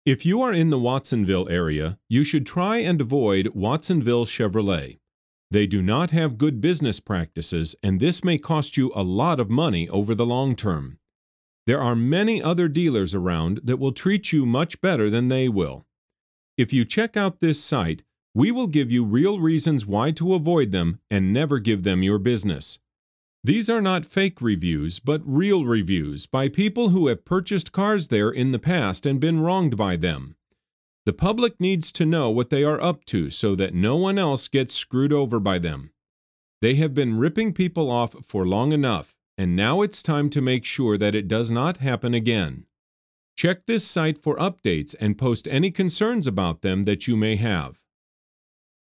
If you are in the Watsonville area, you should try and avoid Watsonville Chevrolet. They do not have good business practices, and this may cost you a lot of money over the long term. There are many other dealers around that will treat you much better than they will. If you check out this site, we will give you real reasons why to avoid them and never give them your business. These are not fake reviews, but real reviews by people who have purchased cars there in the past and been wronged by them. The public needs to know what they are up to so that no one else gets screwed over by them. They have been ripping people off for long enough, and now it's time to make sure that it does not happen again. Check this site for updates and post any concerns about them that you may have.